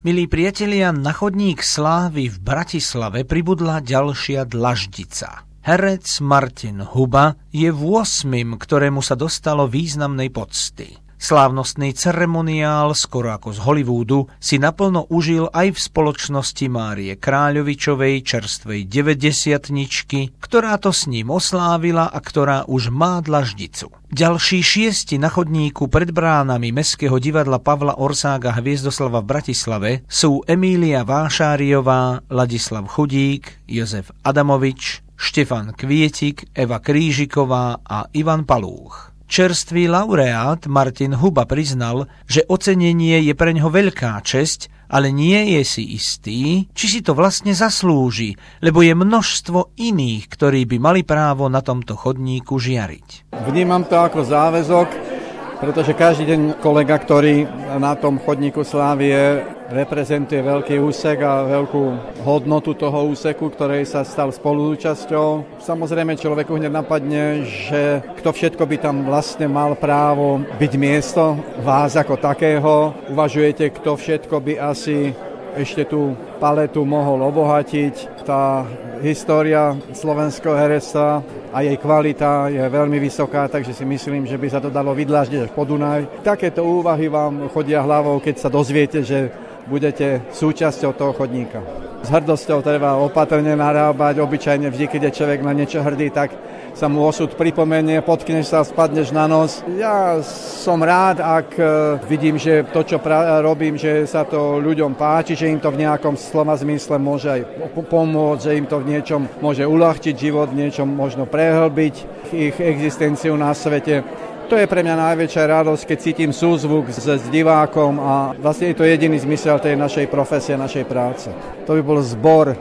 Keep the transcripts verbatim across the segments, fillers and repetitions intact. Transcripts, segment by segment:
Milí priatelia, na chodník slávy v Bratislave pribudla ďalšia dlaždica. Herec Martin Huba je ôsmym, ktorému sa dostalo významnej pocty. Slávnostný ceremoniál, skoro ako z Hollywoodu, si naplno užil aj v spoločnosti Márie Kráľovičovej, čerstvej deväťdesiatničky, ktorá to s ním oslávila a ktorá už má dlaždicu. Ďalší šiesti na chodníku pred bránami Mestského divadla Pavla Orsága Hviezdoslava v Bratislave sú Emília Vášáriová, Ladislav Chudík, Jozef Adamovič, Štefan Kvietik, Eva Krížiková a Ivan Palúch. Čerstvý laureát Martin Huba priznal, že ocenenie je preňho veľká česť, ale nie je si istý, či si to vlastne zaslúži, lebo je množstvo iných, ktorí by mali právo na tomto chodníku žiariť. Vnímam to ako záväzok, pretože každý deň kolega, ktorý na tom chodníku slávy je, reprezentuje veľký úsek a veľkú hodnotu toho úseku, ktorej sa stal spolúčasťou. Samozrejme človeku hneď napadne, že kto všetko by tam vlastne mal právo byť miesto vás ako takého. Uvažujete, kto všetko by asi ešte tú paletu mohol obohatiť. Tá história slovenského herectva a jej kvalita je veľmi vysoká, takže si myslím, že by sa to dalo vydláždiť až po Dunaj. Takéto úvahy vám chodia hlavou, keď sa dozviete, že budete súčasťou toho chodníka. S hrdosťou treba opatrne narábať, obyčajne vždy, keď je človek na niečo hrdý, tak sa mu osud pripomenie, potkneš sa, spadneš na nos. Ja som rád, ak vidím, že to, čo pra- robím, že sa to ľuďom páči, že im to v nejakom slova zmysle môže aj pomôcť, že im to v niečom môže uľahčiť život, v niečom možno prehlbiť ich existenciu na svete. To je pre mňa najväčšia radosť, keď cítim súzvuk s, s divákom a vlastne je to jediný zmysel tej našej profesie, našej práce. To by bol zbor,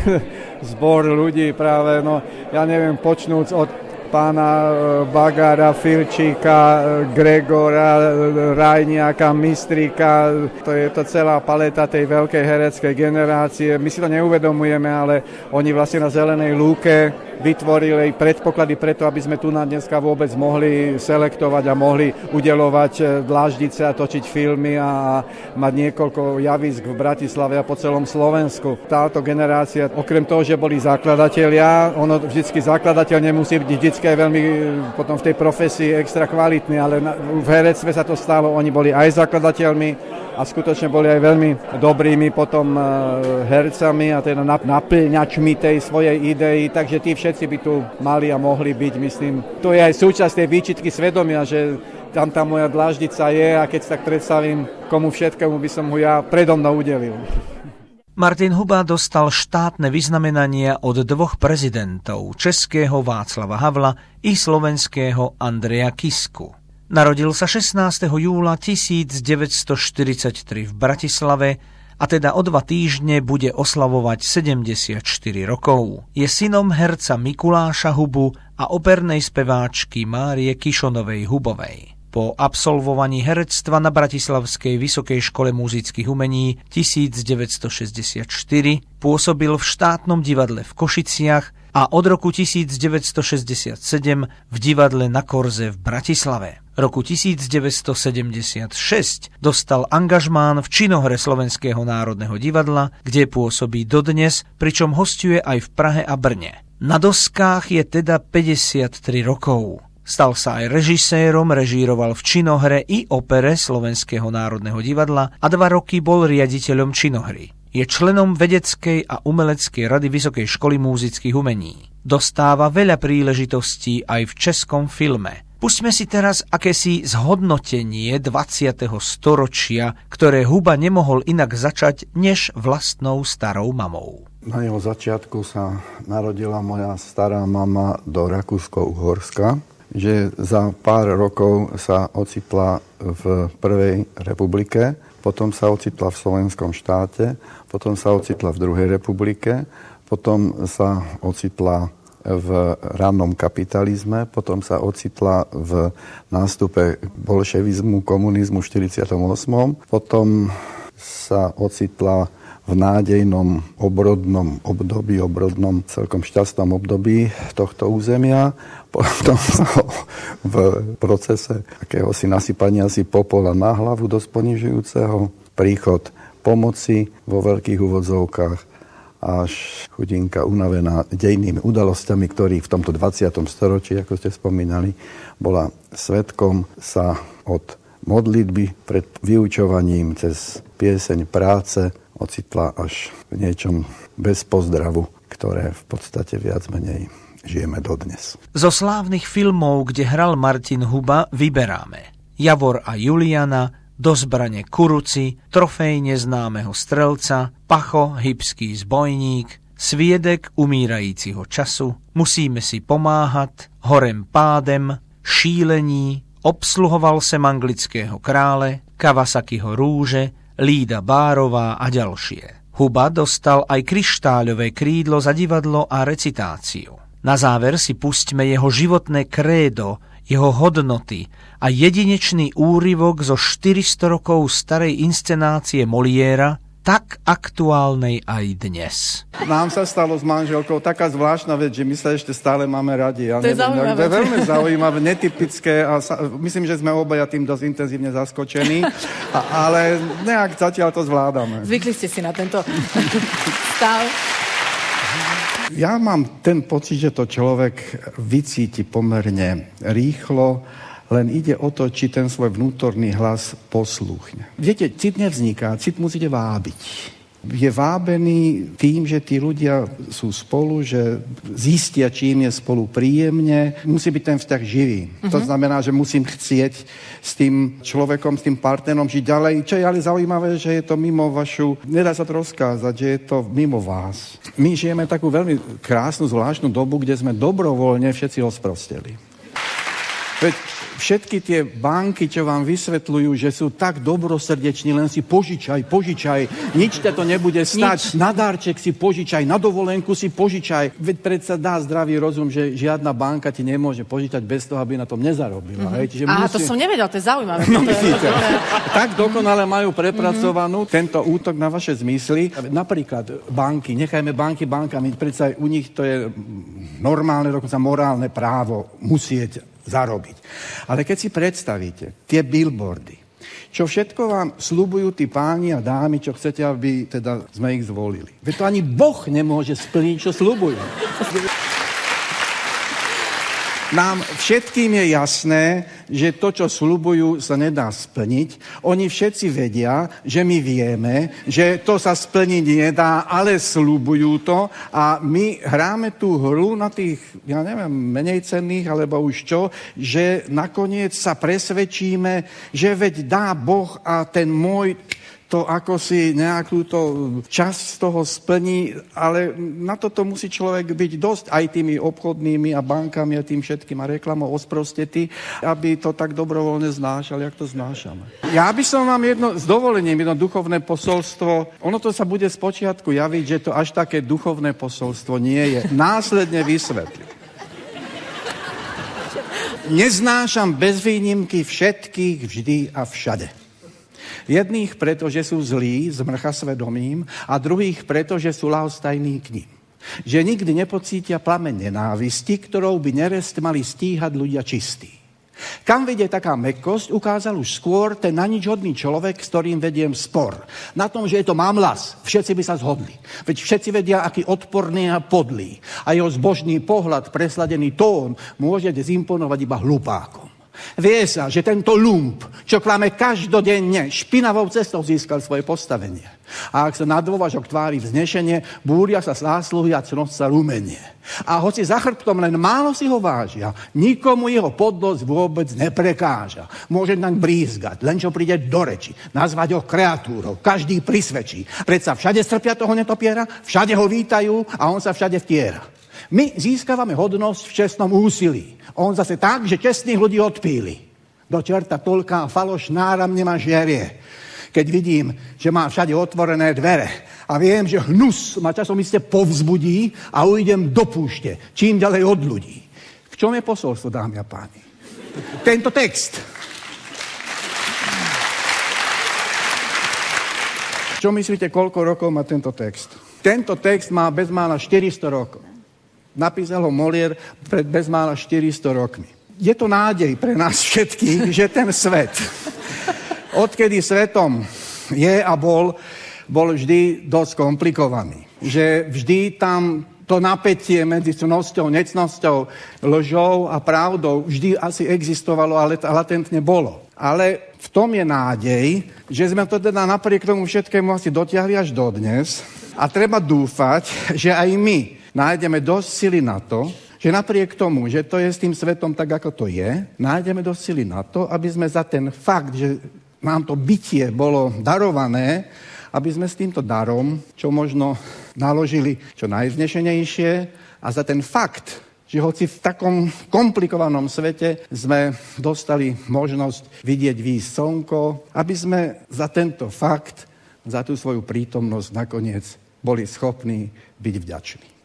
zbor ľudí práve, no ja neviem, počnúc od pána Bagára, Filčíka, Gregora, Rajniaka, Mistrika. To je to celá paleta tej veľkej hereckej generácie. My si to neuvedomujeme, ale oni vlastne na zelenej lúke vytvorili predpoklady preto, aby sme tu na dneska vôbec mohli selektovať a mohli udeľovať dláždice a točiť filmy a mať niekoľko javísk v Bratislave a po celom Slovensku. Táto generácia, okrem toho, že boli zakladatelia, ono vždycky zakladateľ nemusí byť vždycky aj veľmi potom v tej profesii extra kvalitný, ale v herectve sa to stalo, oni boli aj zakladateľmi a skutočne boli aj veľmi dobrými potom hercami a teda naplňačmi tej svojej idei, takže tí všetci by tu mali a mohli byť, myslím. To je aj súčasť tej výčitky svedomia, že tam tá moja dláždica je a keď sa tak predstavím, komu všetkému by som ho ja predo mnou udelil. Martin Huba dostal štátne vyznamenania od dvoch prezidentov, českého Václava Havla i slovenského Andreja Kisku. Narodil sa šestnásteho júla tisícdeväťstoštyridsaťtri v Bratislave a teda o dva týždne bude oslavovať sedemdesiatštyri rokov. Je synom herca Mikuláša Hubu a opernej speváčky Márie Kišonovej Hubovej. Po absolvovaní herectva na Bratislavskej vysokej škole múzických umení tisícdeväťstošesťdesiatštyri pôsobil v štátnom divadle v Košiciach a od roku tisícdeväťstošesťdesiatsedem v divadle Na Korze v Bratislave. Roku tisícdeväťstosedemdesiatšesť dostal angažmán v činohre Slovenského národného divadla, kde pôsobí dodnes, pričom hosťuje aj v Prahe a Brne. Na doskách je teda päťdesiattri rokov. Stal sa aj režisérom, režíroval v činohre i opere Slovenského národného divadla a dva roky bol riaditeľom činohry. Je členom vedeckej a umeleckej rady Vysokej školy múzických umení. Dostáva veľa príležitostí aj v českom filme. Pustíme si teraz akési zhodnotenie dvadsiateho storočia, ktoré Huba nemohol inak začať než vlastnou starou mamou. Na jeho začiatku sa narodila moja stará mama do Rakúsko-Uhorska, že za pár rokov sa ocitla v Prvej republike, potom sa ocitla v Slovenskom štáte, potom sa ocitla v Druhej republike, potom sa ocitla v rannom kapitalizme, potom sa ocitla v nástupe bolševizmu, komunizmu v štyridsiatom ôsmom, potom sa ocitla v nádejnom obrodnom období, obrodnom celkom šťastnom období tohto územia. Potom sa v procese akéhosi nasypania si popola na hlavu dosť ponižujúceho, príchod pomoci vo veľkých úvodzovkách, až chudinka unavená dejnými udalosťami, ktorý v tomto dvadsiatom storočí, ako ste spomínali, bola svedkom, sa od modlitby pred vyučovaním cez pieseň práce ocitla až v niečom bez pozdravu, ktoré v podstate viac menej žijeme dodnes. Zo slávnych filmov, kde hral Martin Huba, vyberáme Javor a Juliana, Do zbrane Kuruci, Trofej neznámeho strelca, Pacho, hybský zbojník, Sviedek umírajícího času, Musíme si pomáhat, Horem pádem, Šílení, Obsluhoval sem anglického krále, Kawasakiho rúže, Lída Bárová a ďalšie. Huba dostal aj kryštáľové krídlo za divadlo a recitáciu. Na záver si pustíme jeho životné krédo, jeho hodnoty a jedinečný úryvok zo štyristo rokov starej inscenácie Moliéra, tak aktuálnej aj dnes. Nám sa stalo s manželkou taká zvláštna vec, že my sa ešte stále máme radi. Ja to je neviem, zaujímavé. To je veľmi zaujímavé, netypické a sa, myslím, že sme obaja tým dosť intenzívne zaskočení, a, ale nejak zatiaľ to zvládame. Zvykli ste si na tento stav? Ja mám ten pocit, že to človek vycíti pomerne rýchlo, len ide o to, či ten svoj vnútorný hlas poslúchne. Viete, cit nevzniká, cit musíte vábiť. Je vábený tým, že tí ľudia sú spolu, že zistia, čím je spolu príjemne. Musí byť ten vzťah živý. Uh-huh. To znamená, že musím chcieť s tým človekom, s tým partnerom žiť ďalej. Čo je ale zaujímavé, že je to mimo vašu... Nedá sa to rozkázať, že je to mimo vás. My žijeme takú veľmi krásnu, zvláštnu dobu, kde sme dobrovoľne všetci osprosteli. Veď všetky tie banky, čo vám vysvetľujú, že sú tak dobrosrdeční, len si požičaj, požičaj, nič ťa to nebude stať, nič. Na darček si požičaj, na dovolenku si požičaj. Veď predsa dá zdravý rozum, že žiadna banka ti nemôže požičať bez toho, aby na tom nezarobila. Mm-hmm. Čiže Á, musí... to som nevedel, to je zaujímavé. No, vidíte, tak dokonale majú prepracovanú mm-hmm. tento útok na vaše zmysly. Napríklad banky, nechajme banky bankami, predsa u nich to je normálne, dokonca morálne právo musieť zarobiť. Ale keď si predstavíte tie billboardy, čo všetko vám sľubujú tí páni a dámy, čo chcete, aby teda sme ich zvolili. Veď to ani Boh nemôže splniť, čo sľubujú. Nám všetkým je jasné, že to, čo sľubujú, sa nedá splniť. Oni všetci vedia, že my vieme, že to sa splniť nedá, ale sľubujú to a my hráme tú hru na tých, ja neviem, menej cenných, alebo už čo, že nakoniec sa presvedčíme, že veď dá Boh a ten môj to ako si nejakú to časť z toho splní, ale na toto musí človek byť dosť aj tými obchodnými a bankami a tým všetkým a reklamou osprostetý, aby to tak dobrovoľne znášal, jak to znášame. Ja by som vám jedno, s dovolením, jedno duchovné posolstvo, ono to sa bude spočiatku javiť, že to až také duchovné posolstvo nie je. Následne vysvetlím. Neznášam bez výnimky všetkých vždy a všade. Jedných preto, že sú zlí, zmrcha svedomím, a druhých preto, že sú ľahostajní k nim. Že nikdy nepocítia plameň nenávisti, ktorou by nerest mali stíhať ľudia čistí. Kam vedie taká mäkkosť, ukázal už skôr ten na nič hodný človek, s ktorým vediem spor. Na tom, že je to mamlas, všetci by sa zhodli. Veď všetci vedia, aký odporný a podlý. A jeho zbožný pohľad, presladený tón, môže zimponovať iba hlupákom. Vie sa, že tento lump, čo klame každodenne, špinavou cestou získal svoje postavenie. A ak sa na dôvažok tvári vznešenie, búria sa zásluhy a cnosť sa rumenie. A hoci za chrbtom len málo si ho vážia, nikomu jeho podlosť vôbec neprekáža. Môže naň brízgať, len čo príde do reči, nazvať ho kreatúrou, každý prisvedčí. Predsa všade strpia toho netopiera, všade ho vítajú a on sa všade vtiera. My získavame hodnosť v čestnom úsilí. On zase tak, že čestných ľudí odpíli. Do čerta toľká faloš náramne ma žerie. Keď vidím, že má všade otvorené dvere a viem, že hnus ma časom iste povzbudí a ujdem do púšte, čím ďalej od ľudí. V čom je posolstvo, dámy a páni? Tento text. Čo myslíte, koľko rokov má tento text? Tento text má bezmála štyristo rokov. Napísal ho Molière pred bezmála štyristo rokmi. Je to nádej pre nás všetkých, že ten svet, odkedy svetom je a bol, bol vždy dosť komplikovaný. Že vždy tam to napätie medzi cnosťou, necnosťou, lžou a pravdou vždy asi existovalo, ale latentne bolo. Ale v tom je nádej, že sme to teda napriek tomu všetkému asi dotiahli až dodnes a treba dúfať, že aj my nájdeme dosť sily na to, že napriek tomu, že to je s tým svetom tak, ako to je, nájdeme dosť sily na to, aby sme za ten fakt, že nám to bytie bolo darované, aby sme s týmto darom, čo možno naložili čo najvznešenejšie a za ten fakt, že hoci v takom komplikovanom svete sme dostali možnosť vidieť výjsť slnko, aby sme za tento fakt, za tú svoju prítomnosť nakoniec boli schopní byť vďační.